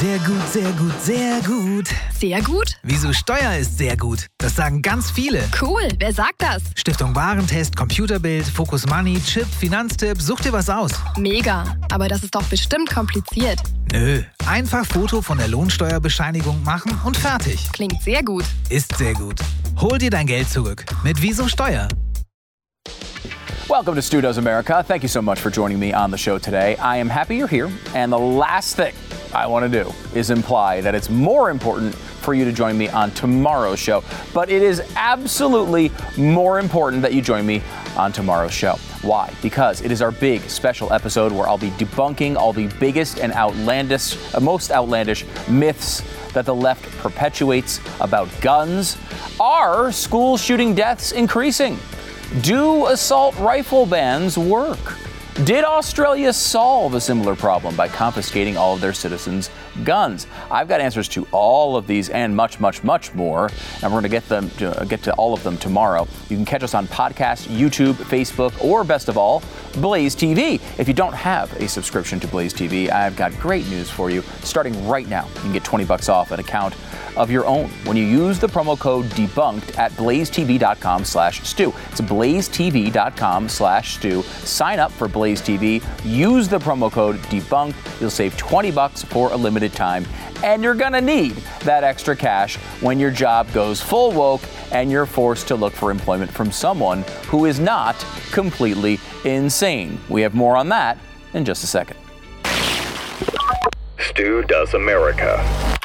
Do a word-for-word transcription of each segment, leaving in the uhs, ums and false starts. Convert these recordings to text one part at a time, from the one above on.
Sehr gut, sehr gut, sehr gut. Sehr gut? Wieso Steuer ist sehr gut? Das sagen ganz viele. Cool, wer sagt das? Stiftung Warentest, Computerbild, Focus Money, Chip, Finanztipp, such dir was aus. Mega, aber das ist doch bestimmt kompliziert. Nö, einfach Foto von der Lohnsteuerbescheinigung machen und fertig. Klingt sehr gut. Ist sehr gut. Hol dir dein Geld zurück mit Wieso Steuer. Welcome to Stu Does America. Thank you so much for joining me on the show today. I am happy you're here, and the last thing I want to do is imply that it's more important for you to join me on tomorrow's show, but it is absolutely more important that you join me on tomorrow's show. Why? Because it is our big special episode where I'll be debunking all the biggest and outlandish, uh, most outlandish myths that the left perpetuates about guns. Are school shooting deaths increasing? Do assault rifle bans work? Did Australia solve a similar problem by confiscating all of their citizens' guns? I've got answers to all of these and much, much, much more, and we're going to get them to get to all of them tomorrow. You can catch us on podcast, YouTube, Facebook, or best of all, Blaze T V. If you don't have a subscription to Blaze T V, I've got great news for you. Starting right now, you can get twenty bucks off an account of your own when you use the promo code debunked at blazetv.com slash stew. It's blazetv.com slash stew. Sign up for Blaze T V. Use the promo code debunked. You'll save twenty bucks for a limited time. And you're going to need that extra cash when your job goes full woke and you're forced to look for employment from someone who is not completely insane. We have more on that in just a second. Stu Does America.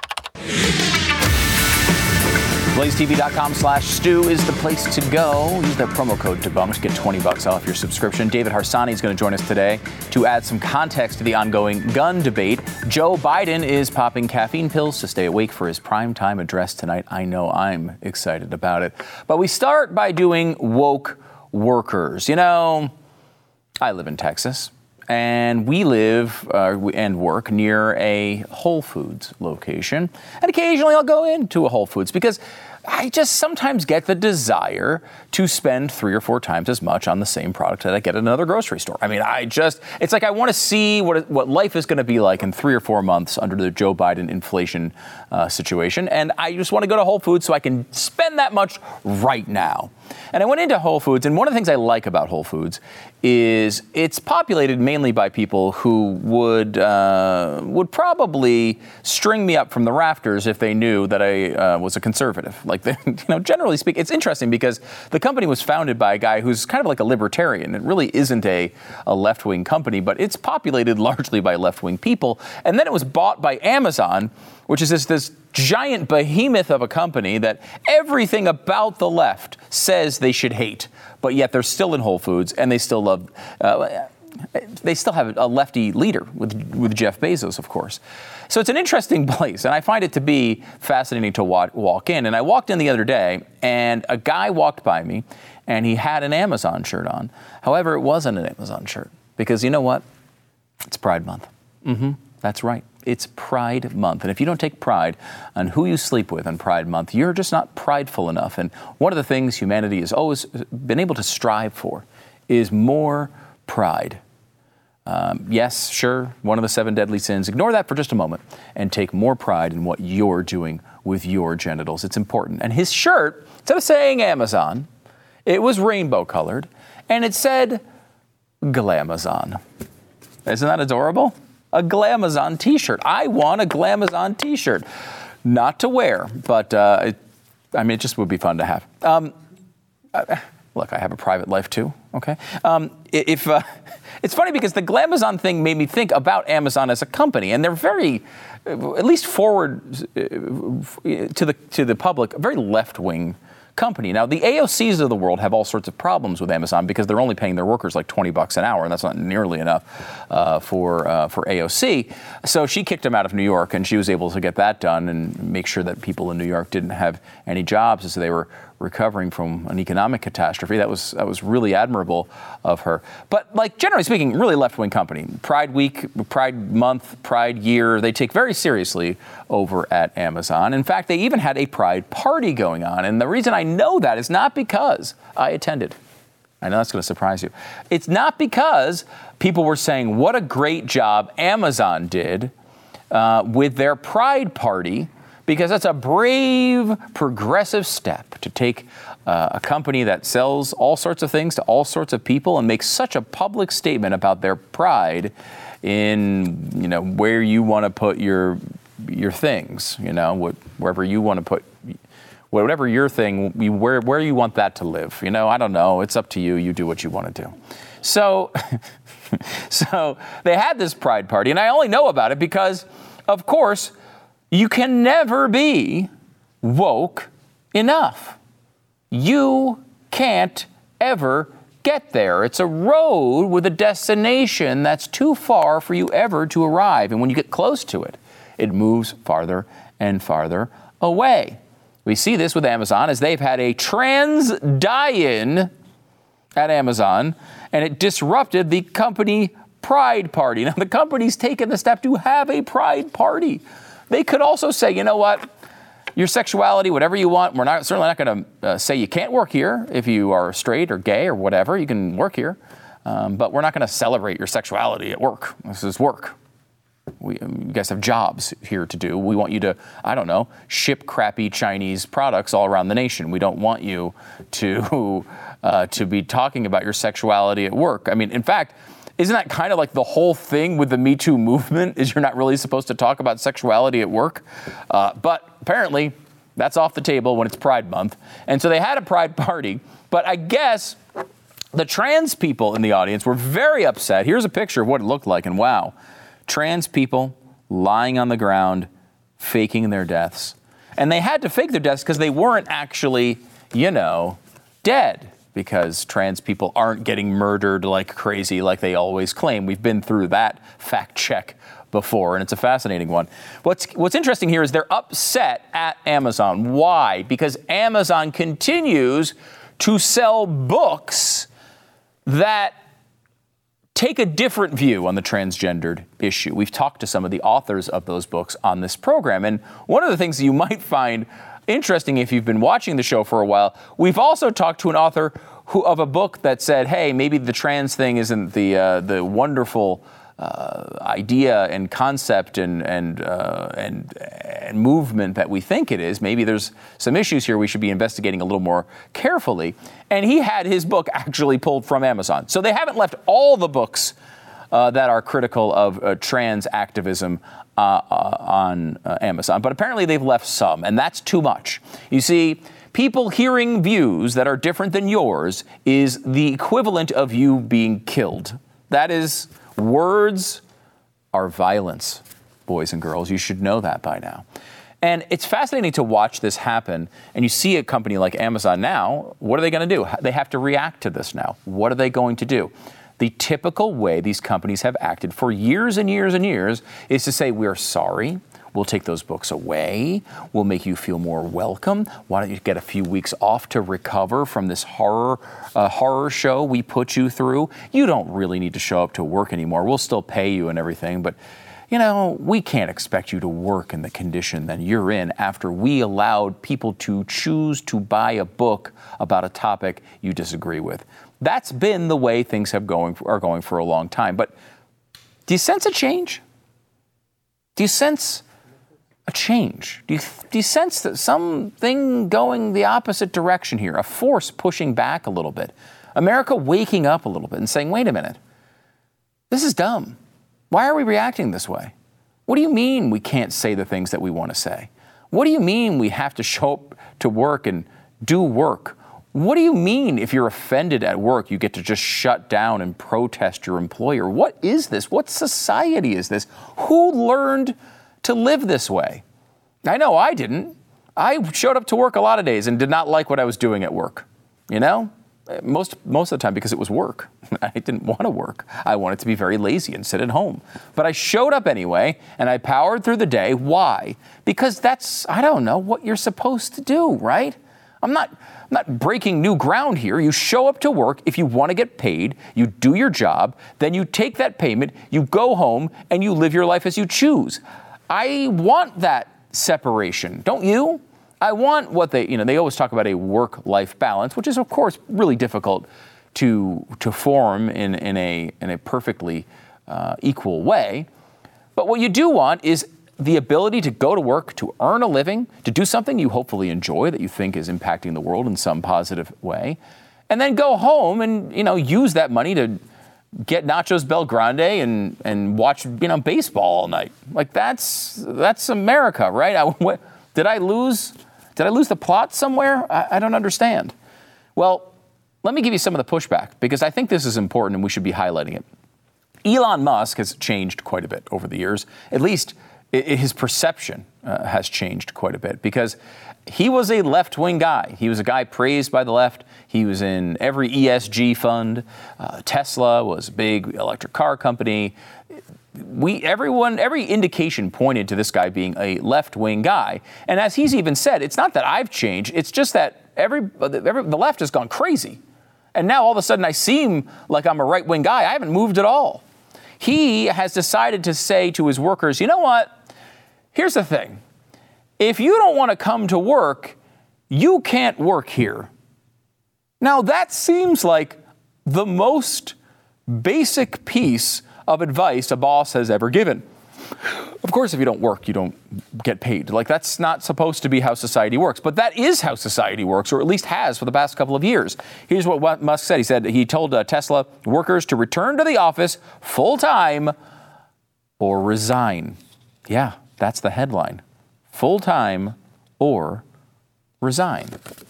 BlazeTV.com slash stew is the place to go. Use that promo code debunked. Get twenty bucks off your subscription. David Harsanyi is going to join us today to add some context to the ongoing gun debate. Joe Biden is popping caffeine pills to stay awake for his primetime address tonight. I know I'm excited about it. But we start by doing woke workers. You know, I live in Texas. And we live uh, and work near a Whole Foods location. And occasionally I'll go into a Whole Foods because I just sometimes get the desire to spend three or four times as much on the same product that I get at another grocery store. I mean, I just, it's like I want to see what what life is going to be like in three or four months under the Joe Biden inflation uh, situation. And I just want to go to Whole Foods so I can spend that much right now. And I went into Whole Foods, and one of the things I like about Whole Foods is it's populated mainly by people who would uh, would probably string me up from the rafters if they knew that I uh, was a conservative. Like, they, you know, generally speaking, it's interesting because the company was founded by a guy who's kind of like a libertarian. It really isn't a, a left-wing company, but it's populated largely by left-wing people. And then it was bought by Amazon, which is this, this giant behemoth of a company that everything about the left says they should hate, but yet they're still in Whole Foods and they still love, uh, they still have a lefty leader with, with Jeff Bezos, of course. So it's an interesting place, and I find it to be fascinating to walk, walk in. And I walked in the other day, and a guy walked by me, and he had an Amazon shirt on. However, it wasn't an Amazon shirt, because you know what? It's Pride Month. Mm-hmm. That's right. It's Pride Month. And if you don't take pride on who you sleep with on Pride Month, you're just not prideful enough. And one of the things humanity has always been able to strive for is more pride. Um, yes, sure, one of the seven deadly sins. Ignore that for just a moment and take more pride in what you're doing with your genitals. It's important. And his shirt, instead of saying Amazon, it was rainbow colored, and it said Glamazon. Isn't that adorable? A Glamazon t-shirt. I want a Glamazon t-shirt. Not to wear, but uh, it, I mean, it just would be fun to have. Um, uh, look, I have a private life too, okay? Um, if uh, it's funny because the Glamazon thing made me think about Amazon as a company, and they're very, at least forward to the to the public, a very left-wing company. Now, the A O Cs of the world have all sorts of problems with Amazon because they're only paying their workers like twenty bucks an hour, and that's not nearly enough uh, for uh, for A O C. So she kicked them out of New York, and she was able to get that done and make sure that people in New York didn't have any jobs as they were recovering from an economic catastrophe. That was that was really admirable of her. But like generally speaking, really left-wing company. Pride Week, Pride Month, Pride Year, they take very seriously over at Amazon. In fact, they even had a Pride party going on. And the reason I know that is not because I attended. I know that's going to surprise you. It's not because people were saying what a great job Amazon did uh, with their Pride Party, because that's a brave, progressive step to take uh, a company that sells all sorts of things to all sorts of people and make such a public statement about their pride in, you know, where you want to put your your things, you know, what, wherever you want to put, whatever your thing, you, where where you want that to live. You know, I don't know. It's up to you. You do what you want to do. So, so they had this Pride Party, and I only know about it because, of course, you can never be woke enough. You can't ever get there. It's a road with a destination that's too far for you ever to arrive. And when you get close to it, it moves farther and farther away. We see this with Amazon as they've had a trans die-in at Amazon, and it disrupted the company Pride Party. Now, the company's taken the step to have a Pride Party. They could also say, you know what, your sexuality, whatever you want, we're not certainly not going to uh, say you can't work here if you are straight or gay or whatever. You can work here, um, but we're not going to celebrate your sexuality at work. This is work. We, um, you guys have jobs here to do. We want you to, I don't know, ship crappy Chinese products all around the nation. We don't want you to uh, to be talking about your sexuality at work. I mean, in fact, isn't that kind of like the whole thing with the Me Too movement, is you're not really supposed to talk about sexuality at work? Uh, but apparently that's off the table when it's Pride Month. And so they had a Pride Party, but I guess the trans people in the audience were very upset. Here's a picture of what it looked like, and wow, trans people lying on the ground, faking their deaths. And they had to fake their deaths because they weren't actually, you know, dead. Because trans people aren't getting murdered like crazy like they always claim. We've been through that fact check before, and it's a fascinating one. What's what's interesting here is they're upset at Amazon. Why? Because Amazon continues to sell books that take a different view on the transgendered issue. We've talked to some of the authors of those books on this program, and one of the things that you might find interesting if you've been watching the show for a while, we've also talked to an author who of a book that said, hey, maybe the trans thing isn't the uh, the wonderful uh, idea and concept and and, uh, and and movement that we think it is. Maybe there's some issues here we should be investigating a little more carefully. And he had his book actually pulled from Amazon. So they haven't left all the books uh, that are critical of uh, trans activism Uh, uh, on uh, Amazon, but apparently they've left some, and that's too much. You see, people hearing views that are different than yours is the equivalent of you being killed. That is, words are violence, boys and girls. You should know that by now. And it's fascinating to watch this happen, and you see a company like Amazon now, what are they going to do? They have to react to this now. What are they going to do? The typical way these companies have acted for years and years and years is to say, we're sorry, we'll take those books away, we'll make you feel more welcome. Why don't you get a few weeks off to recover from this horror uh, horror show we put you through? You don't really need to show up to work anymore. We'll still pay you and everything, but you know, we can't expect you to work in the condition that you're in after we allowed people to choose to buy a book about a topic you disagree with. That's been the way things have going are going for a long time. But do you sense a change? Do you sense a change? Do you, do you sense that something going the opposite direction here, a force pushing back a little bit, America waking up a little bit and saying, wait a minute, this is dumb. Why are we reacting this way? What do you mean we can't say the things that we want to say? What do you mean we have to show up to work and do work? What do you mean if you're offended at work, you get to just shut down and protest your employer? What is this? What society is this? Who learned to live this way? I know I didn't. I showed up to work a lot of days and did not like what I was doing at work. You know, most most of the time because it was work. I didn't want to work. I wanted to be very lazy and sit at home. But I showed up anyway, and I powered through the day. Why? Because that's, I don't know, what you're supposed to do, right? I'm not, I'm not breaking new ground here. You show up to work. If you want to get paid, you do your job. Then you take that payment, you go home, and you live your life as you choose. I want that separation. Don't you? I want what they, you know, they always talk about a work-life balance, which is, of course, really difficult to to form in, in a in a perfectly uh, equal way. But what you do want is the ability to go to work, to earn a living, to do something you hopefully enjoy that you think is impacting the world in some positive way, and then go home and, you know, use that money to get nachos Bel Grande and, and watch, you know, baseball all night. Like, that's that's America, right? I, what, did I lose did I lose the plot somewhere? I, I don't understand. Well, let me give you some of the pushback, because I think this is important and we should be highlighting it. Elon Musk has changed quite a bit over the years. At least his perception uh, has changed quite a bit, because he was a left-wing guy. He was a guy praised by the left. He was in every E S G fund. Uh, Tesla was a big electric car company. We, everyone, every indication pointed to this guy being a left-wing guy. And as he's even said, it's not that I've changed. It's just that every, every the left has gone crazy. And now all of a sudden I seem like I'm a right-wing guy. I haven't moved at all. He has decided to say to his workers, you know what? Here's the thing. If you don't want to come to work, you can't work here. Now, that seems like the most basic piece of advice a boss has ever given. Of course, if you don't work, you don't get paid. Like, that's not supposed to be how society works. But that is how society works, or at least has for the past couple of years. Here's what Musk said. He said he told uh, Tesla workers to return to the office full-time or resign. Yeah, that's the headline. Full-time or resign.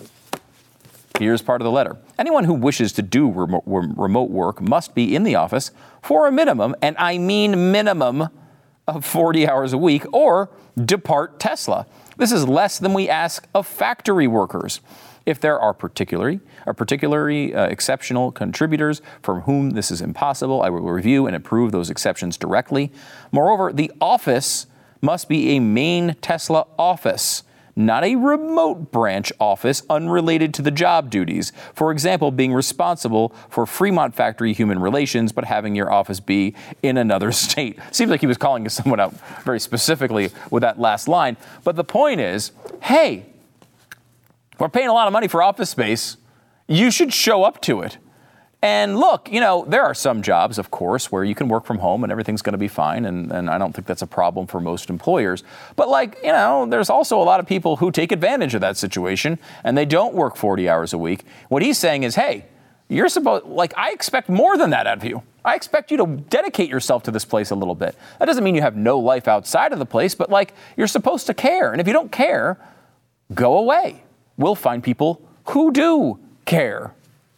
Here's part of the letter. Anyone who wishes to do remote, remote work must be in the office for a minimum, and I mean minimum, of forty hours a week, or depart Tesla. This is less than we ask of factory workers. If there are particularly, are particularly uh, exceptional contributors from whom this is impossible, I will review and approve those exceptions directly. Moreover, the office must be a main Tesla office, not a remote branch office unrelated to the job duties. For example, being responsible for Fremont factory human relations, but having your office be in another state. Seems like he was calling someone out very specifically with that last line. But the point is, hey, we're paying a lot of money for office space. You should show up to it. And look, you know, there are some jobs, of course, where you can work from home and everything's going to be fine. And, and I don't think that's a problem for most employers. But like, you know, there's also a lot of people who take advantage of that situation and they don't work forty hours a week. What he's saying is, hey, you're supposed, like, I expect more than that out of you. I expect you to dedicate yourself to this place a little bit. That doesn't mean you have no life outside of the place, but like, you're supposed to care. And if you don't care, go away. We'll find people who do care.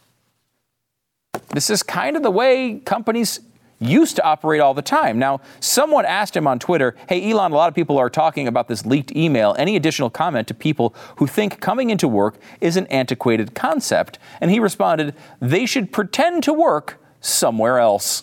This is kind of the way companies used to operate all the time. Now, someone asked him on Twitter, hey, Elon, a lot of people are talking about this leaked email. Any additional comment to people who think coming into work is an antiquated concept? And he responded, they should pretend to work somewhere else.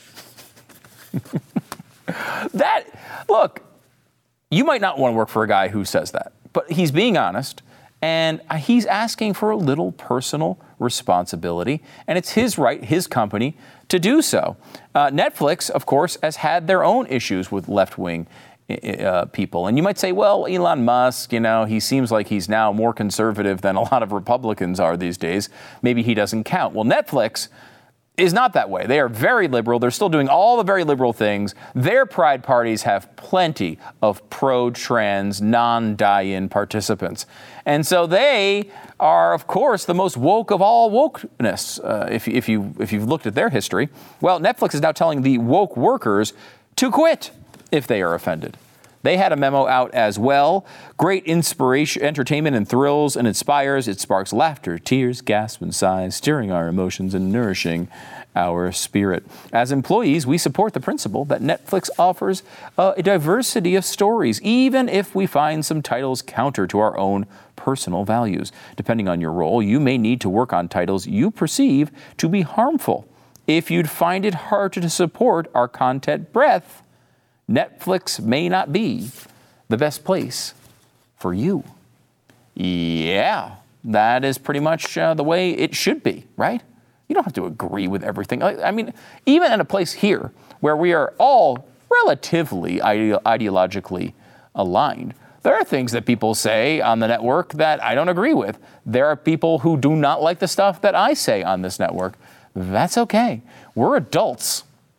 That, look, you might not want to work for a guy who says that, but he's being honest. And he's asking for a little personal responsibility, and it's his right, his company, to do so. Uh, Netflix, of course, has had their own issues with left-wing uh, people. And you might say, well, Elon Musk, you know, he seems like he's now more conservative than a lot of Republicans are these days. Maybe he doesn't count. Well, Netflix is not that way. They are very liberal. They're still doing all the very liberal things. Their pride parties have plenty of pro-trans, non-die-in participants. And so they are, of course, the most woke of all wokeness, uh, if, if, you, if you've looked at their history. Well, Netflix is now telling the woke workers to quit if they are offended. They had a memo out as well. Great inspiration, entertainment and thrills and inspires. It sparks laughter, tears, gasps, and sighs, stirring our emotions and nourishing our spirit. As employees, we support the principle that Netflix offers uh, a diversity of stories, even if we find some titles counter to our own personal values. Depending on your role, you may need to work on titles you perceive to be harmful. If you'd find it hard to support our content breadth, Netflix may not be the best place for you. Yeah, that is pretty much uh, the way it should be, right? You don't have to agree with everything. I mean, even in a place here where we are all relatively ide- ideologically aligned, there are things that people say on the network that I don't agree with. There are people who do not like the stuff that I say on this network. That's okay. We're adults.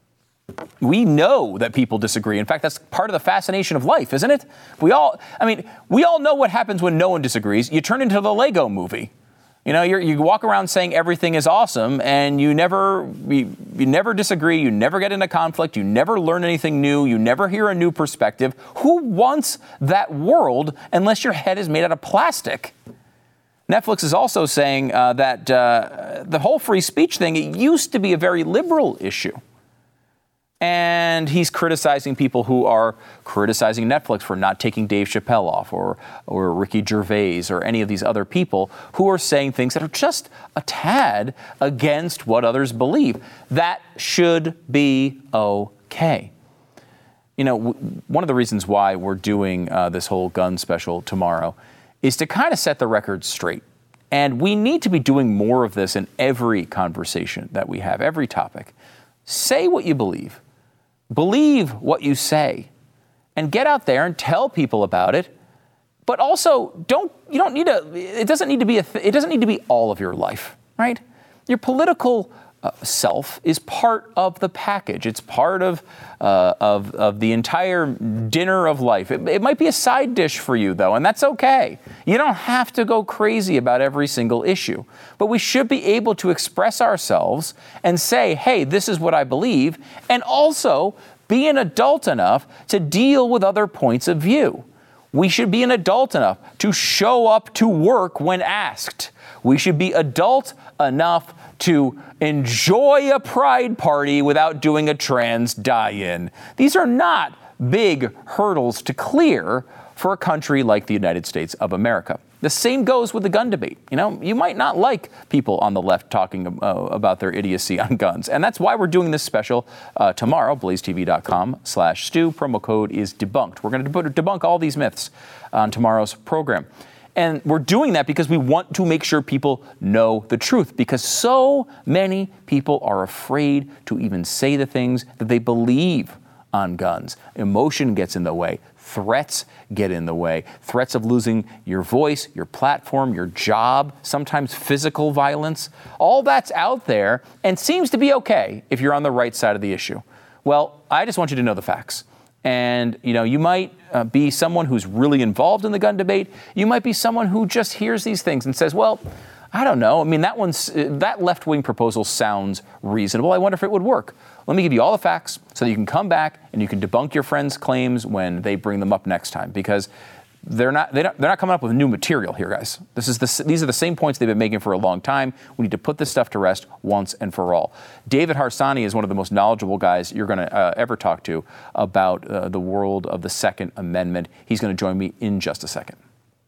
We know that people disagree. In fact, that's part of the fascination of life, isn't it? We all, I mean, we all know what happens when no one disagrees. You turn into the Lego movie. You know, you're, you walk around saying everything is awesome, and you never, you, you never disagree. You never get into conflict. You never learn anything new. You never hear a new perspective. Who wants that world unless your head is made out of plastic? Netflix is also saying uh, that uh, the whole free speech thing, it used to be a very liberal issue. And he's criticizing people who are criticizing Netflix for not taking Dave Chappelle off, or or Ricky Gervais, or any of these other people who are saying things that are just a tad against what others believe. That should be okay. You know, w- one of the reasons why we're doing uh, this whole gun special tomorrow is to kind of set the record straight. And we need to be doing more of this in every conversation that we have, every topic. Say what you believe. Believe what you say, and get out there and tell people about it. But also, don't you don't need to. It doesn't need to be a. Th- it doesn't need to be all of your life, right? Your political uh, self is part of the package. It's part of uh, of of the entire dinner of life. It, it might be a side dish for you, though, and that's okay. You don't have to go crazy about every single issue, but we should be able to express ourselves and say, "Hey, this is what I believe," and also be an adult enough to deal with other points of view. We should be an adult enough to show up to work when asked. We should be adult enough to enjoy a pride party without doing a trans die-in. These are not big hurdles to clear for a country like the United States of America. The same goes with the gun debate. You know, you might not like people on the left talking uh, about their idiocy on guns. And that's why we're doing this special uh, tomorrow, blazetv.com slash stew. Promo code is debunked. We're going to debunk all these myths on tomorrow's program. And we're doing that because we want to make sure people know the truth, because so many people are afraid to even say the things that they believe on guns. Emotion gets in the way. Threats get in the way. Threats of losing your voice, your platform, your job, sometimes physical violence. All that's out there and seems to be okay if you're on the right side of the issue. Well, I just want you to know the facts. And, you know, you might uh, be someone who's really involved in the gun debate. You might be someone who just hears these things and says, well, I don't know. I mean, that one's uh, that left-wing proposal sounds reasonable. I wonder if it would work. Let me give you all the facts so that you can come back and you can debunk your friends' claims when they bring them up next time, because they're not they don't, they're not coming up with new material here, guys. This is the, these are the same points they've been making for a long time. We need to put this stuff to rest once and for all. David Harsanyi is one of the most knowledgeable guys you're going to uh, ever talk to about uh, the world of the Second Amendment. He's going to join me in just a second.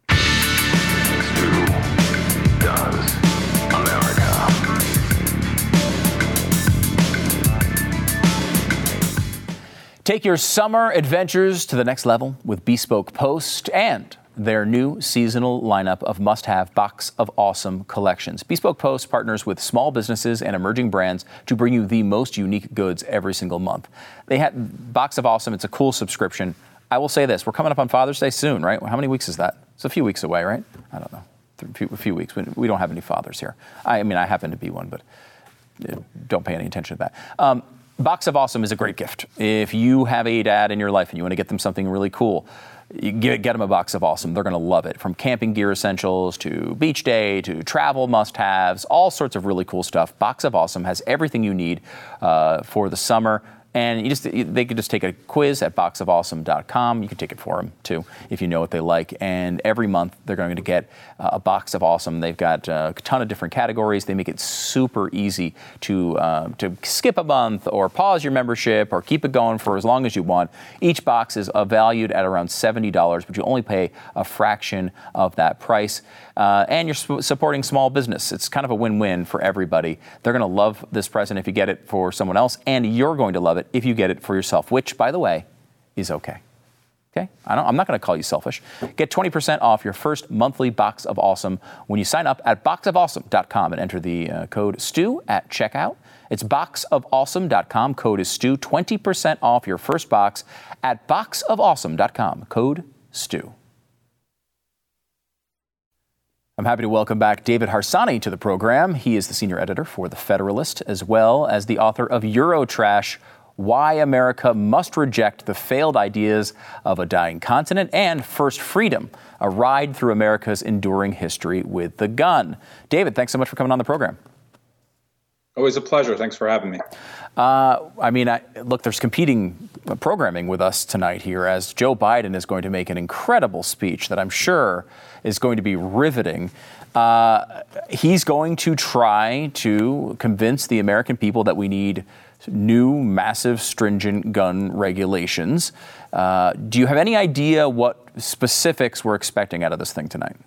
Stu does America. Take your summer adventures to the next level with Bespoke Post and their new seasonal lineup of must-have Box of Awesome collections. Bespoke Post partners with small businesses and emerging brands to bring you the most unique goods every single month. They have Box of Awesome. It's a cool subscription. I will say this. We're coming up on Father's Day soon, right? How many weeks is that? It's a few weeks away, right? I don't know. A few, a few weeks. We don't have any fathers here. I, I mean, I happen to be one, but don't pay any attention to that. Um, Box of Awesome is a great gift. If you have a dad in your life and you want to get them something really cool, you get, get them a Box of Awesome. They're going to love it. From camping gear essentials to beach day to travel must-haves, all sorts of really cool stuff. Box of Awesome has everything you need uh, for the summer. And you just they could just take a quiz at box of awesome dot com. You can take it for them, too, if you know what they like. And every month, they're going to get uh, a Box of Awesome. They've got uh, a ton of different categories. They make it super easy to uh, to skip a month or pause your membership or keep it going for as long as you want. Each box is uh, valued at around seventy dollars, but you only pay a fraction of that price. Uh, and you're sp- supporting small business. It's kind of a win-win for everybody. They're going to love this present if you get it for someone else, and you're going to love it if you get it for yourself, which, by the way, is okay. Okay? I don't, I'm not going to call you selfish. Get twenty percent off your first monthly Box of Awesome when you sign up at box of awesome dot com and enter the uh, code STEW at checkout. It's box of awesome dot com. Code is STEW. twenty percent off your first box at box of awesome dot com. Code STEW. I'm happy to welcome back David Harsanyi to the program. He is the senior editor for The Federalist, as well as the author of Eurotrash, why America must reject the failed ideas of a dying continent, and First Freedom, a ride through America's enduring history with the gun. David, thanks so much for coming on the program. Always a pleasure. Thanks for having me. Uh, I mean, I, look, there's competing programming with us tonight here, as Joe Biden is going to make an incredible speech that I'm sure is going to be riveting. Uh, he's going to try to convince the American people that we need new, massive, stringent gun regulations. Uh, do you have any idea what specifics we're expecting out of this thing tonight?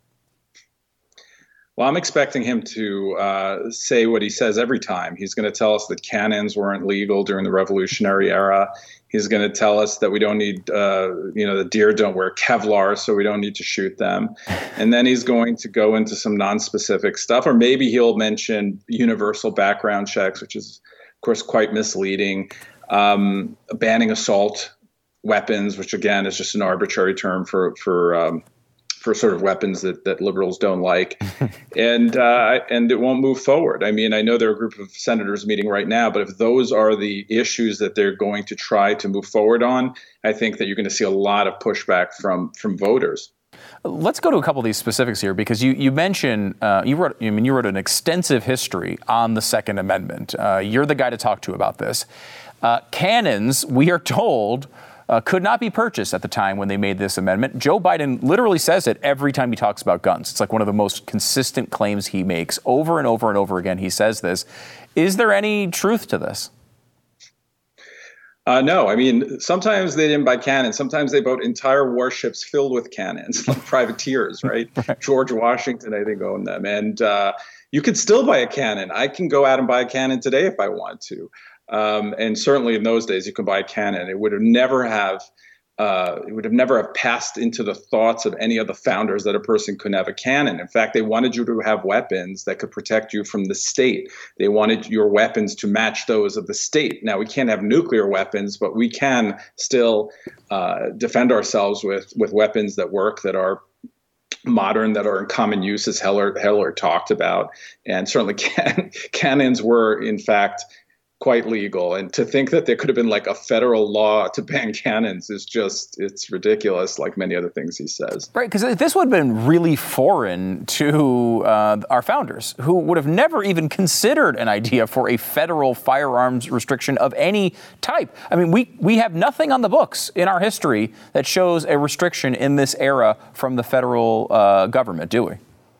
Well, I'm expecting him to uh, say what he says every time. He's going to tell us that cannons weren't legal during the Revolutionary era. He's going to tell us that we don't need, uh, you know, the deer don't wear Kevlar, so we don't need to shoot them. And then he's going to go into some non-specific stuff, or maybe he'll mention universal background checks, which is, of course, quite misleading. Um, banning assault weapons, which again is just an arbitrary term for for um, for sort of weapons that, that liberals don't like, and uh, and it won't move forward. I mean, I know there are a group of senators meeting right now, but if those are the issues that they're going to try to move forward on, I think that you're going to see a lot of pushback from from voters. Let's go to a couple of these specifics here, because you you mentioned uh, you wrote I mean you wrote an extensive history on the Second Amendment. Uh, you're the guy to talk to about this. Uh, cannons, we are told, Uh, could not be purchased at the time when they made this amendment. Joe Biden literally says it every time he talks about guns. It's like one of the most consistent claims he makes over and over and over again. He says this. Is there any truth to this? Uh, no, I mean, sometimes they didn't buy cannons. Sometimes they bought entire warships filled with cannons, like privateers, right? right? George Washington, I think, owned them. And uh, you could still buy a cannon. I can go out and buy a cannon today if I want to. Um, and certainly in those days, you could buy a cannon. It would have never have, uh, it would have never have passed into the thoughts of any of the founders that a person couldn't have a cannon. In fact, they wanted you to have weapons that could protect you from the state. They wanted your weapons to match those of the state. Now, we can't have nuclear weapons, but we can still uh, defend ourselves with with weapons that work, that are modern, that are in common use, as Heller, Heller talked about. And certainly can, cannons were, in fact, quite legal. And to think that there could have been like a federal law to ban cannons is just, it's ridiculous, like many other things he says. Right, because this would have been really foreign to uh, our founders, who would have never even considered an idea for a federal firearms restriction of any type. I mean, we, we have nothing on the books in our history that shows a restriction in this era from the federal uh, government, do we?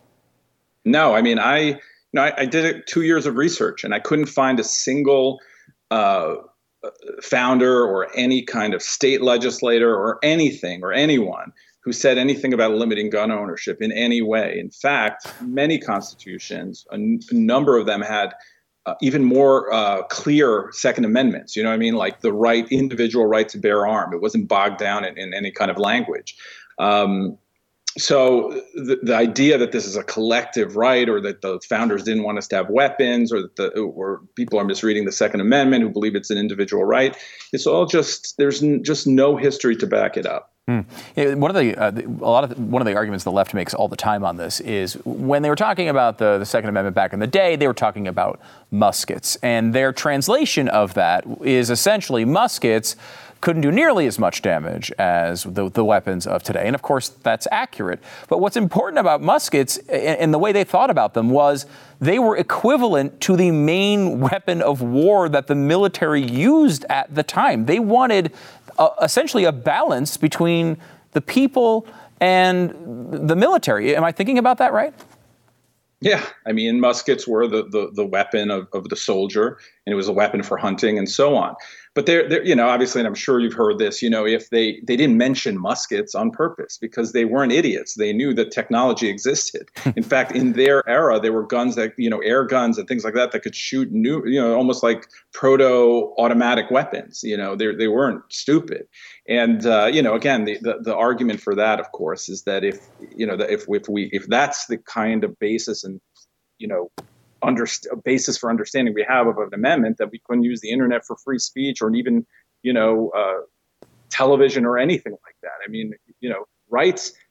No, I mean, I... You know, I, I did it two years of research, and I couldn't find a single uh, founder or any kind of state legislator or anything or anyone who said anything about limiting gun ownership in any way. In fact, many constitutions, a, n- a number of them had uh, even more uh, clear Second Amendments. You know what I mean? Like the right, individual right to bear arms. It wasn't bogged down in, in any kind of language. Um, So the, the idea that this is a collective right, or that the founders didn't want us to have weapons, or that the, or people are misreading the Second Amendment who believe it's an individual right, it's all just, there's n- just no history to back it up. Hmm. Yeah, one of the uh, a lot of the, one of the arguments the left makes all the time on this is when they were talking about the, the Second Amendment back in the day, they were talking about muskets, and their translation of that is essentially muskets couldn't do nearly as much damage as the, the weapons of today. And of course, that's accurate. But what's important about muskets and the way they thought about them was they were equivalent to the main weapon of war that the military used at the time. They wanted uh, essentially a balance between the people and the military. Am I thinking about that right? Yeah, I mean, muskets were the, the, the weapon of, of the soldier, and it was a weapon for hunting and so on. But they're, they're, you know, obviously, and I'm sure you've heard this, you know, if they, they didn't mention muskets on purpose because they weren't idiots. They knew that technology existed. In fact, in their era, there were guns that, you know, air guns and things like that that could shoot new, you know, almost like proto-automatic weapons. You know, they they weren't stupid. And, uh, you know, again, the, the, the argument for that, of course, is that if, you know, that if, if we if that's the kind of basis and, you know, Under, a basis for understanding we have of an amendment, that we couldn't use the internet for free speech, or even, you know, uh, television or anything like that. I mean, you know, rights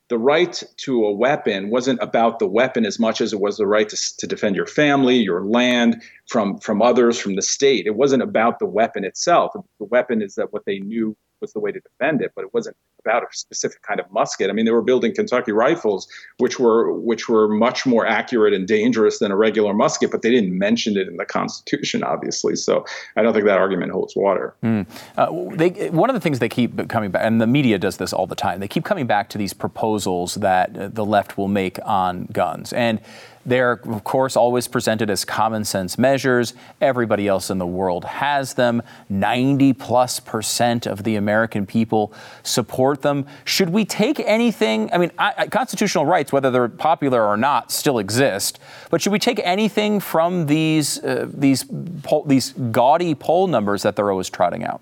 the right to a weapon wasn't about the weapon as much as it was the right to, to defend your family, your land, from from others, from the state. It wasn't about the weapon itself. The weapon is that what they knew was the way to defend it, but it wasn't about a specific kind of musket. I mean, they were building Kentucky rifles, which were which were much more accurate and dangerous than a regular musket, but they didn't mention it in the Constitution, obviously. So I don't think that argument holds water. Mm. Uh, they, one of the things they keep coming back, and the media does this all the time, they keep coming back to these proposals that uh, the left will make on guns. And they're, of course, always presented as common sense measures. Everybody else in the world has them. ninety plus percent of the American people support them. Should we take anything? I mean, I, I, constitutional rights, whether they're popular or not, still exist. But should we take anything from these uh, these poll, these gaudy poll numbers that they're always trotting out?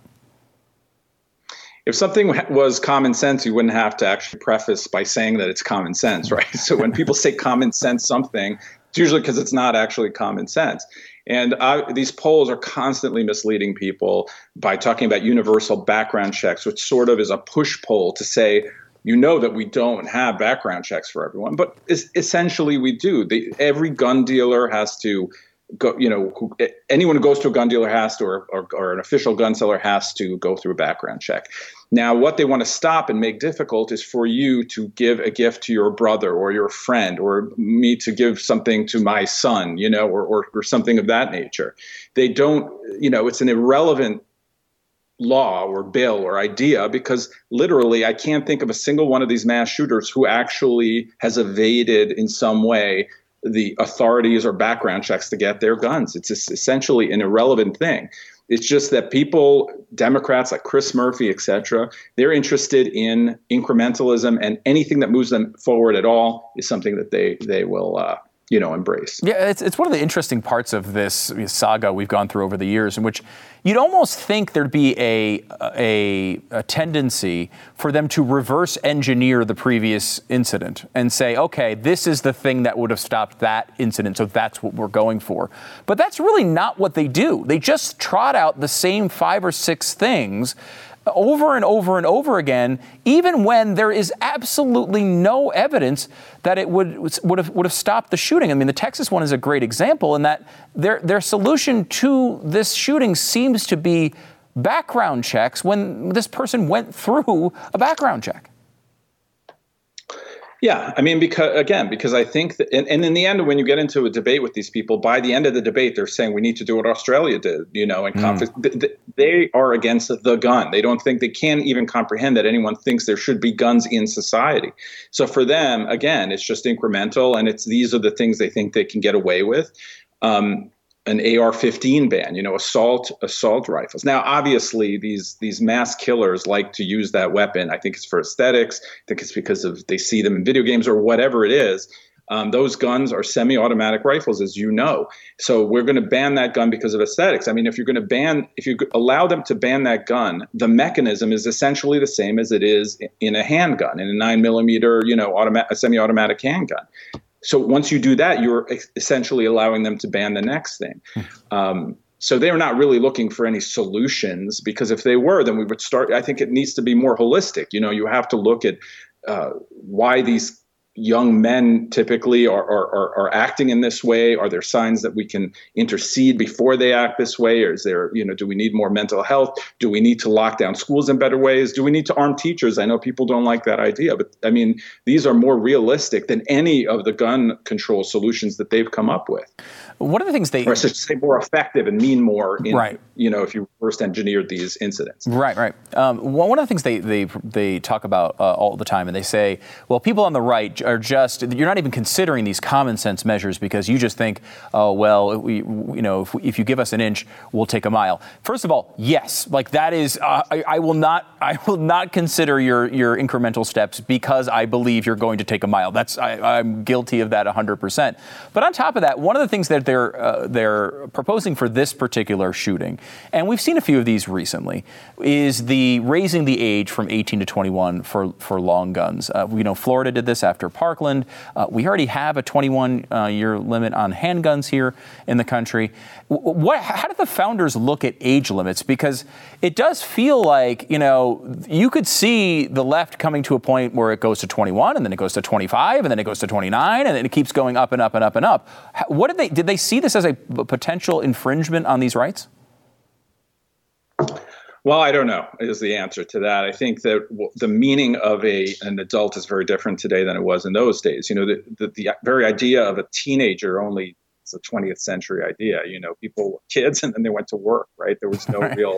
If something was common sense, you wouldn't have to actually preface by saying that it's common sense, right? So when people say common sense something, it's usually because it's not actually common sense. And I, these polls are constantly misleading people by talking about universal background checks, which sort of is a push poll to say, you know that we don't have background checks for everyone. But es- essentially we do. The, every gun dealer has to go, you know, who, anyone who goes to a gun dealer has to, or, or, or an official gun seller has to go through a background check. Now, what they want to stop and make difficult is for you to give a gift to your brother or your friend, or me to give something to my son, you know, or, or, or something of that nature. They don't, you know, it's an irrelevant law or bill or idea, because literally I can't think of a single one of these mass shooters who actually has evaded in some way the authorities or background checks to get their guns. It's essentially an irrelevant thing. It's just that people, Democrats like Chris Murphy, et cetera, they're interested in incrementalism, and anything that moves them forward at all is something that they they will uh, you know, embrace. Yeah, it's it's one of the interesting parts of this saga we've gone through over the years, in which you'd almost think there'd be a a, a tendency for them to reverse engineer the previous incident and say, okay, this is the thing that would have stopped that incident, so that's what we're going for. But that's really not what they do. They just trot out the same five or six things over and over and over again, even when there is absolutely no evidence that it would would have would have stopped the shooting. I mean, the Texas one is a great example in that their their solution to this shooting seems to be background checks when this person went through a background check. Yeah, I mean, because again, because I think that, and, and in the end, when you get into a debate with these people, by the end of the debate, they're saying we need to do what Australia did, you know, and mm. th- th- they are against the gun. They don't think, they can't even comprehend that anyone thinks there should be guns in society. So for them, again, it's just incremental, and it's these are the things they think they can get away with. Um, an A R fifteen ban, you know, assault assault rifles. Now, obviously, these these mass killers like to use that weapon. I think it's for aesthetics. I think it's because of they see them in video games or whatever it is. Um, those guns are semi-automatic rifles, as you know. So we're going to ban that gun because of aesthetics. I mean, if you're going to ban, if you allow them to ban that gun, the mechanism is essentially the same as it is in a handgun, in a nine millimeter, you know, automatic, a semi-automatic handgun. So once you do that, you're essentially allowing them to ban the next thing. Um, so they're not really looking for any solutions, because if they were, then we would start. I think it needs to be more holistic. You know, you have to look at uh, why these young men typically are, are, are acting in this way. Are there signs that we can intercede before they act this way? Or is there, you know, do we need more mental health? Do we need to lock down schools in better ways? Do we need to arm teachers? I know people don't like that idea, but I mean, these are more realistic than any of the gun control solutions that they've come up with. One of the things they, or I should say, more effective and mean more, in, right. you know, if you first engineered these incidents. Right, right. Um, one of the things they they they talk about uh, all the time, and they say, well, people on the right are just, you're not even considering these common sense measures because you just think, oh, well, we, you know, if, we, if you give us an inch, we'll take a mile. First of all, yes, like that is, uh, I, I will not, I will not consider your your incremental steps because I believe you're going to take a mile. That's, I, I'm guilty of that one hundred percent. But on top of that, one of the things that they're uh, they're proposing for this particular shooting, and we've seen a few of these recently, is the raising the age from eighteen to twenty-one for for long guns. Uh, you know, Florida did this after Parkland. Uh, we already have a twenty-one uh, year limit on handguns here in the country. What, how did the founders look at age limits? Because it does feel like, you know, you could see the left coming to a point where it goes to twenty-one, and then it goes to twenty-five, and then it goes to twenty-nine, and then it keeps going up and up and up and up. What did they, did they see this as a potential infringement on these rights? Well, I don't know is the answer to that. I think that the meaning of a an adult is very different today than it was in those days. You know, the, the, the very idea of a teenager only is a twentieth century idea. You know, people were kids and then they went to work, right? There was no right. real,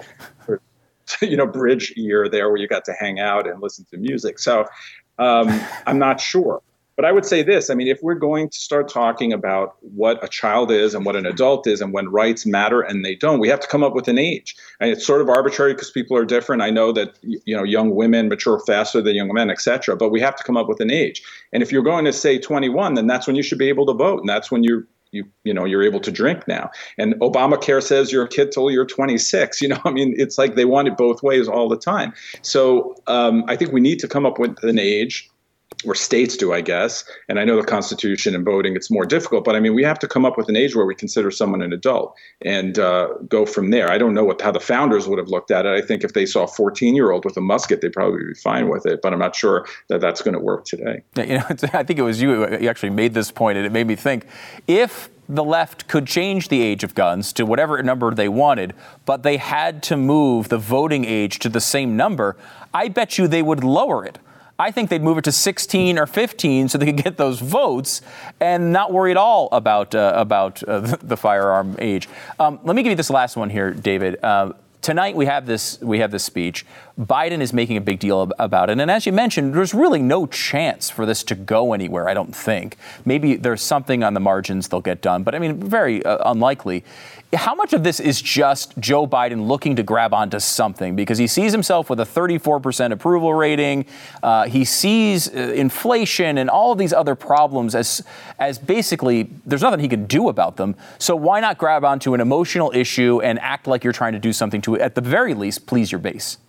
you know, bridge year there where you got to hang out and listen to music. So um, I'm not sure. But I would say this, I mean, if we're going to start talking about what a child is and what an adult is and when rights matter and they don't, we have to come up with an age. And it's sort of arbitrary because people are different. I know that, you know, young women mature faster than young men, et cetera, but we have to come up with an age. And if you're going to say twenty-one, then that's when you should be able to vote. And that's when you're You you know, you're able to drink now. And Obamacare says you're a kid till you're twenty-six. You know, I mean, it's like they want it both ways all the time. So um, I think we need to come up with an age, or states do, I guess. And I know the Constitution and voting, it's more difficult. But I mean, we have to come up with an age where we consider someone an adult and uh, go from there. I don't know what how the founders would have looked at it. I think if they saw a fourteen-year-old with a musket, they'd probably be fine with it. But I'm not sure that that's going to work today. You know, I think it was you who actually made this point, and it made me think, if the left could change the age of guns to whatever number they wanted, but they had to move the voting age to the same number, I bet you they would lower it. I think they'd move it to sixteen or fifteen so they could get those votes and not worry at all about uh, about uh, the, the firearm age. Um, let me give you this last one here, David. Uh, tonight we have this we have this speech. Biden is making a big deal about it. And as you mentioned, there's really no chance for this to go anywhere, I don't think. Maybe there's something on the margins they'll get done, but I mean, very uh, unlikely. How much of this is just Joe Biden looking to grab onto something? Because he sees himself with a thirty-four percent approval rating. Uh, he sees uh, inflation and all of these other problems as as basically there's nothing he can do about them. So why not grab onto an emotional issue and act like you're trying to do something to, at the very least, please your base?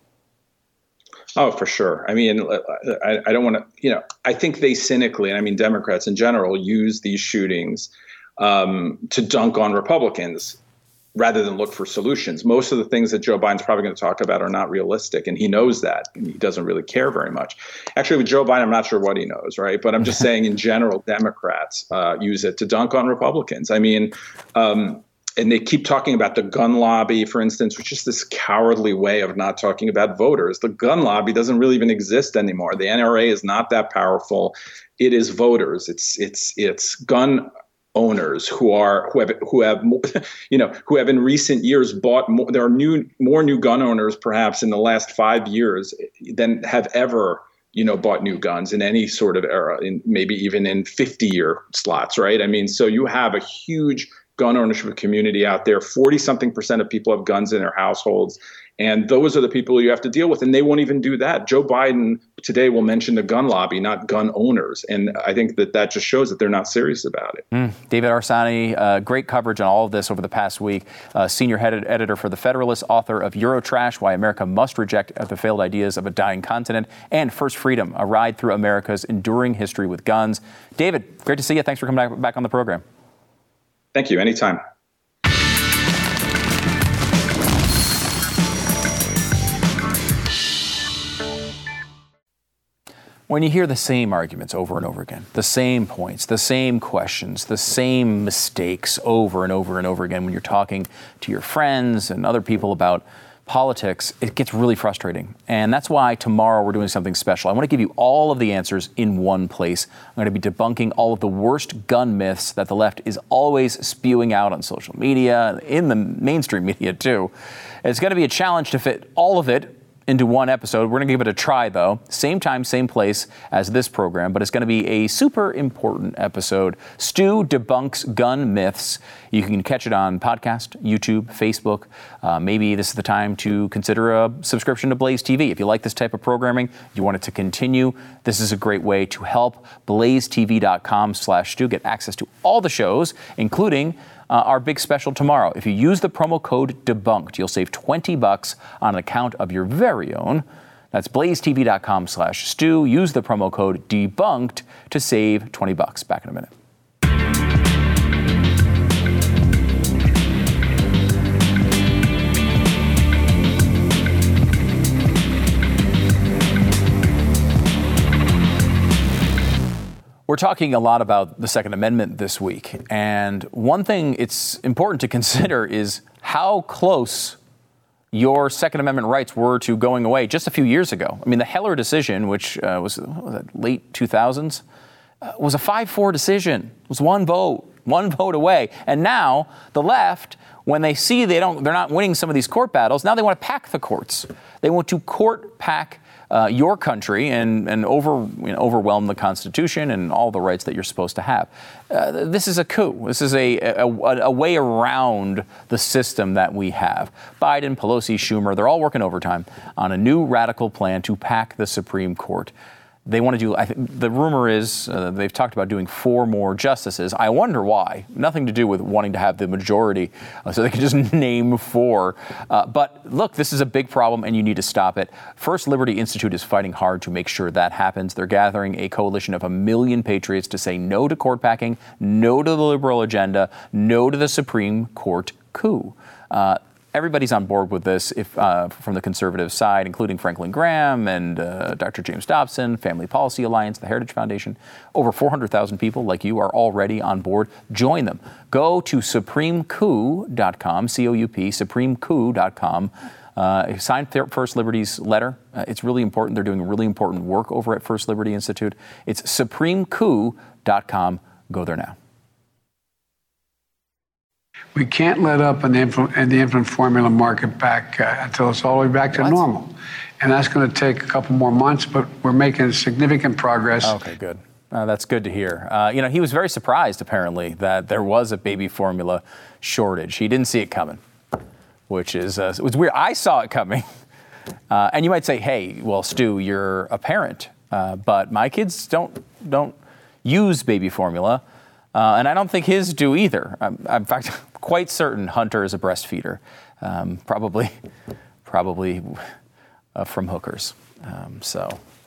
Oh, for sure. I mean, I, I don't want to, you know, I think they cynically, and I mean Democrats in general, use these shootings um, to dunk on Republicans rather than look for solutions. Most of the things that Joe Biden's probably going to talk about are not realistic, and he knows that, and he doesn't really care very much. Actually, with Joe Biden, I'm not sure what he knows, right? But I'm just saying in general, Democrats uh, use it to dunk on Republicans. I mean, um, and they keep talking about the gun lobby, for instance, which is this cowardly way of not talking about voters. The gun lobby doesn't really even exist anymore. The N R A is not that powerful. It is voters. It's it's it's gun owners who are who have who have more, you know who have in recent years bought more. There are new more new gun owners perhaps in the last five years than have ever you know bought new guns in any sort of era, in maybe even in fifty year slots, right? I mean, so you have a huge gun ownership community out there. forty something percent of people have guns in their households. And those are the people you have to deal with. And they won't even do that. Joe Biden today will mention the gun lobby, not gun owners. And I think that that just shows that they're not serious about it. Mm. David Arsani, uh, great coverage on all of this over the past week. Uh, senior head editor for The Federalist, author of Eurotrash, Why America Must Reject the Failed Ideas of a Dying Continent, and First Freedom, A Ride Through America's Enduring History with Guns. David, great to see you. Thanks for coming back, back on the program. Thank you. Anytime. When you hear the same arguments over and over again, the same points, the same questions, the same mistakes over and over and over again, when you're talking to your friends and other people about politics, it gets really frustrating. And that's why tomorrow we're doing something special. I want to give you all of the answers in one place. I'm going to be debunking all of the worst gun myths that the left is always spewing out on social media, in the mainstream media too. It's going to be a challenge to fit all of it into one episode. We're going to give it a try, though. Same time, same place as this program, but it's going to be a super important episode. Stu debunks gun myths. You can catch it on podcast, YouTube, Facebook. Uh, maybe this is the time to consider a subscription to Blaze T V. If you like this type of programming, you want it to continue, this is a great way to help. blaze t v dot com slash Stu. Get access to all the shows, including Uh, our big special tomorrow. If you use the promo code DEBUNKED, you'll save twenty bucks on an account of your very own. That's blazetv.com slash Stu. Use the promo code DEBUNKED to save twenty bucks. Back in a minute. We're talking a lot about the Second Amendment this week, and one thing it's important to consider is how close your Second Amendment rights were to going away just a few years ago. I mean, the Heller decision, which uh, was, what was that, late two thousands, uh, was a five four decision. It was one vote, one vote away. And now the left, when they see they don't, they're not winning some of these court battles, now they want to pack the courts. They want to court pack Uh, your country and, and over, you know, overwhelm the Constitution and all the rights that you're supposed to have. Uh, this is a coup. This is a, a, a way around the system that we have. Biden, Pelosi, Schumer, they're all working overtime on a new radical plan to pack the Supreme Court. They want to do, I think the rumor is uh, they've talked about doing four more justices. I wonder why. Nothing to do with wanting to have the majority uh, so they can just name four. Uh, but look, this is a big problem and you need to stop it. First Liberty Institute is fighting hard to make sure that happens. They're gathering a coalition of a million patriots to say no to court packing, no to the liberal agenda, no to the Supreme Court coup. Uh, Everybody's on board with this if, uh, from the conservative side, including Franklin Graham and uh, Doctor James Dobson, Family Policy Alliance, the Heritage Foundation. Over four hundred thousand people like you are already on board. Join them. Go to supreme coup dot com, C O U P, supreme coup dot com. Uh, sign First Liberty's letter. Uh, it's really important. They're doing really important work over at First Liberty Institute. It's supreme coup dot com. Go there now. We can't let up in the infant, in the infant formula market back uh, until it's all the way back to what? normal. And that's going to take a couple more months, but we're making significant progress. Okay, good. Uh, that's good to hear. Uh, you know, he was very surprised, apparently, that there was a baby formula shortage. He didn't see it coming, which is uh, it was weird. I saw it coming. Uh, and you might say, hey, well, Stu, you're a parent. Uh, but my kids don't don't use baby formula. Uh, and I don't think his do either. I'm, I'm in fact quite certain Hunter is a breastfeeder, um, probably, probably uh, from hookers. Um, so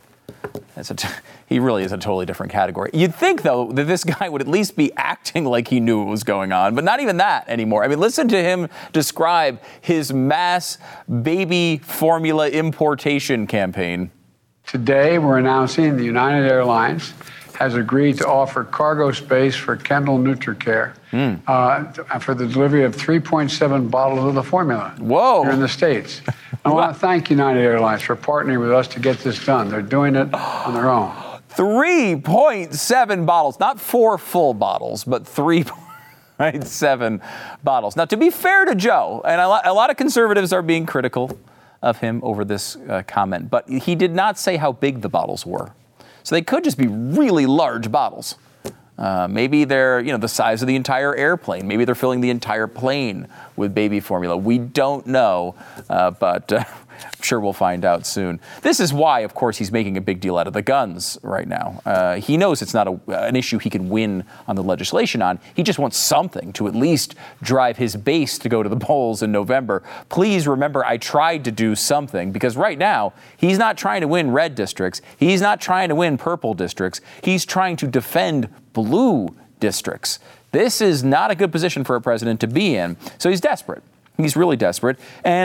it's a t- he really is a totally different category. You'd think, though, that this guy would at least be acting like he knew what was going on, but not even that anymore. I mean, listen to him describe his mass baby formula importation campaign. Today, we're announcing the United Airlines has agreed to offer cargo space for Kendall NutriCare mm. uh, for the delivery of three point seven bottles of the formula Whoa. here in the States. I want to thank United Airlines for partnering with us to get this done. They're doing it on their own. three point seven bottles, not four full bottles, but three point seven bottles. Now, to be fair to Joe, and a lot, a lot of conservatives are being critical of him over this uh, comment, but he did not say how big the bottles were. So they could just be really large bottles. Uh, maybe they're, you know, the size of the entire airplane. Maybe they're filling the entire plane with baby formula. We don't know, uh, but uh, I'm sure we'll find out soon. This is why, of course, he's making a big deal out of the guns right now. Uh, he knows it's not a, an issue he can win on the legislation on. He just wants something to at least drive his base to go to the polls in November. Please remember, I tried to do something, because right now, he's not trying to win red districts. He's not trying to win purple districts. He's trying to defend blue districts. This is not a good position for a president to be in. So he's desperate. He's really desperate.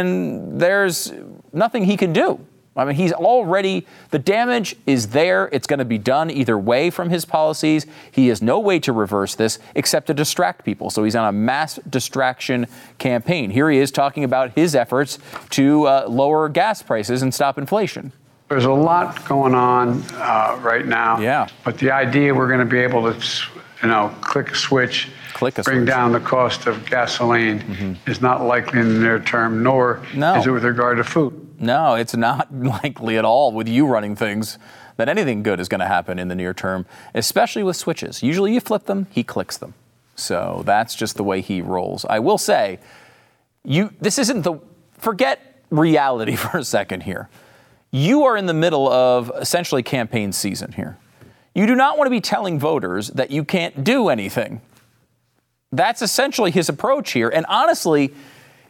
And there's nothing he can do. I mean, he's already, the damage is there. It's going to be done either way from his policies. He has no way to reverse this except to distract people. So he's on a mass distraction campaign. Here he is talking about his efforts to uh, lower gas prices and stop inflation. There's a lot going on uh, right now. Yeah. But the idea we're going to be able to, you know, click a switch, click a bring switch. down the cost of gasoline mm-hmm. is not likely in the near term, nor no. is it with regard to food. No, it's not likely at all with you running things that anything good is going to happen in the near term, especially with switches. Usually you flip them, he clicks them. So that's just the way he rolls. I will say, you. this isn't the, forget reality for a second here. You are in the middle of essentially campaign season here. You do not want to be telling voters that you can't do anything. That's essentially his approach here. And honestly,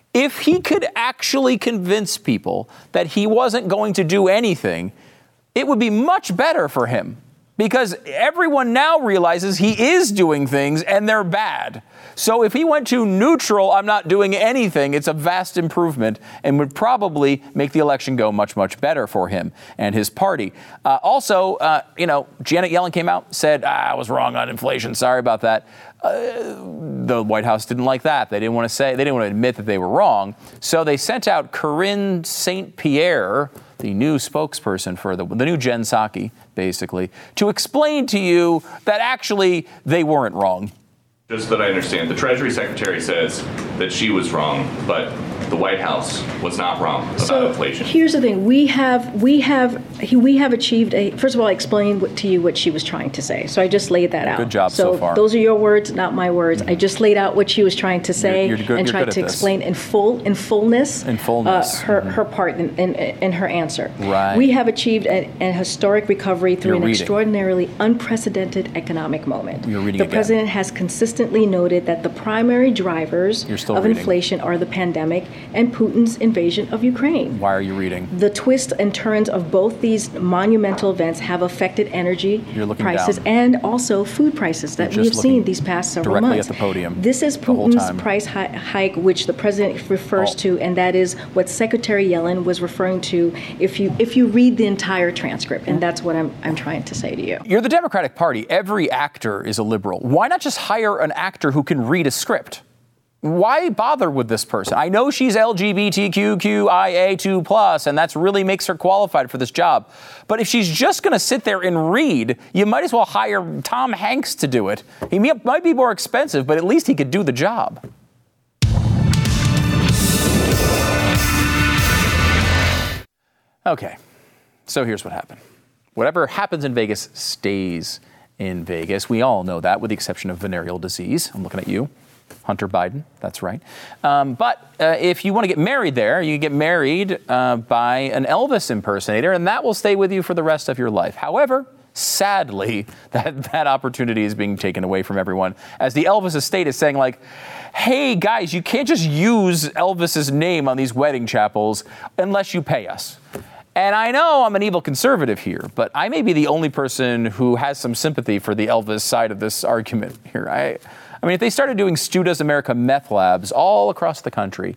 If he could actually convince people that he wasn't going to do anything, it would be much better for him. Because everyone now realizes he is doing things and they're bad. So if he went to neutral, I'm not doing anything, it's a vast improvement and would probably make the election go much, much better for him and his party. Uh, also, uh, you know, Janet Yellen came out, said, ah, I was wrong on inflation. Sorry about that. Uh, the White House didn't like that. They didn't want to say, they didn't want to admit that they were wrong. So they sent out Karine Saint Pierre, the new spokesperson for the, the new Jen Psaki, basically, to explain to you that actually they weren't wrong. Just that I understand, the Treasury Secretary says that she was wrong, but the White House was not wrong about so inflation. Here's the thing: we have we have we have achieved a. First of all, I explained what, to you what she was trying to say. So I just laid that out. Good job so, so far. Those are your words, not my words. Mm-hmm. I just laid out what she was trying to say you're, you're good, and you're tried good to this. explain in full, in fullness, in fullness, uh, her mm-hmm. her part in, in, in her answer. Right. We have achieved a, an historic recovery through you're an reading. extraordinarily unprecedented economic moment. You're reading the again. president has consistently noted that the primary drivers You're still of reading. inflation are the pandemic and Putin's invasion of Ukraine. Why are you reading? The twists and turns of both these monumental events have affected energy You're looking prices down. and also food prices that You're we just have seen looking these past several directly months. at the podium This is the whole Putin's time. price hi- hike, which the president refers Oh. to, and that is what Secretary Yellen was referring to. If you if you read the entire transcript, and that's what I'm I'm trying to say to you. You're the Democratic Party. Every actor is a liberal. Why not just hire an actor who can read a script? Why bother with this person? I know she's L G B T Q Q I A two plus, and that's really makes her qualified for this job. But if she's just going to sit there and read, you might as well hire Tom Hanks to do it. He might be more expensive, but at least he could do the job. Okay, so here's what happened. Whatever happens in Vegas stays in Vegas. We all know that, with the exception of venereal disease. I'm looking at you. Hunter Biden, that's right. Um, but uh, if you want to get married there, you get married uh, by an Elvis impersonator, and that will stay with you for the rest of your life. However, sadly, that, that opportunity is being taken away from everyone, as the Elvis estate is saying, like, hey, guys, you can't just use Elvis's name on these wedding chapels unless you pay us. And I know I'm an evil conservative here, but I may be the only person who has some sympathy for the Elvis side of this argument here. I... I mean, if they started doing Stu Does America meth labs all across the country,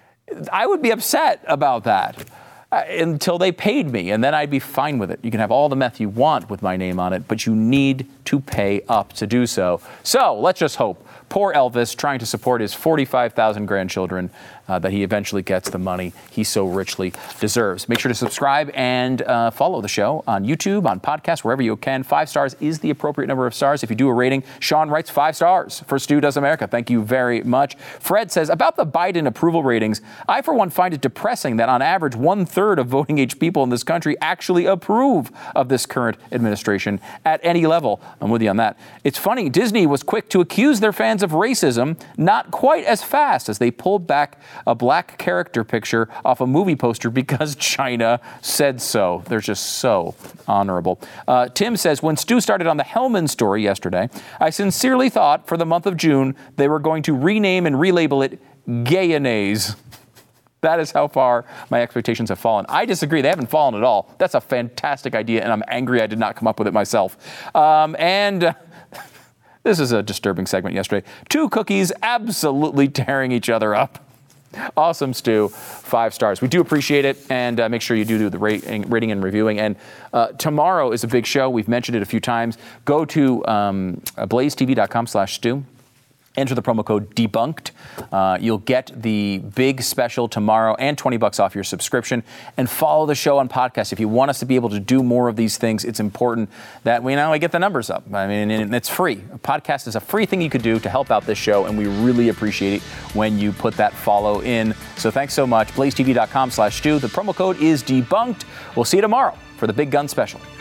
I would be upset about that uh, until they paid me, and then I'd be fine with it. You can have all the meth you want with my name on it, but you need to pay up to do so. So let's just hope. Poor Elvis, trying to support his forty-five thousand grandchildren, uh, that he eventually gets the money he so richly deserves. Make sure to subscribe and uh, follow the show on YouTube, on podcasts, wherever you can. Five stars is the appropriate number of stars. If you do a rating, Sean writes five stars for Stu Does America. Thank you very much. Fred says, about the Biden approval ratings, I, for one, find it depressing that on average, one third of voting age people in this country actually approve of this current administration at any level. I'm with you on that. It's funny, Disney was quick to accuse their fans of racism, not quite as fast as they pulled back a black character picture off a movie poster because China said so. They're just so honorable. Uh, Tim says, when Stu started on the Hellman story yesterday, I sincerely thought for the month of June they were going to rename and relabel it Gayonnaise. That is how far my expectations have fallen. I disagree. They haven't fallen at all. That's a fantastic idea, and I'm angry I did not come up with it myself. Um, and... Uh, This is a disturbing segment yesterday. Two cookies absolutely tearing each other up. Awesome, Stu. Five stars. We do appreciate it, and uh, make sure you do do the rating, rating and reviewing. And uh, tomorrow is a big show. We've mentioned it a few times. Go to um, blaze t v dot com slash Stu. Enter the promo code DEBUNKED. Uh, you'll get the big special tomorrow and twenty bucks off your subscription. And follow the show on podcast. If you want us to be able to do more of these things, it's important that we not only get the numbers up. I mean, and it's free. A podcast is a free thing you could do to help out this show, and we really appreciate it when you put that follow in. So thanks so much. blaze t v dot com slash Stu. The promo code is DEBUNKED. We'll see you tomorrow for the Big Gun Special.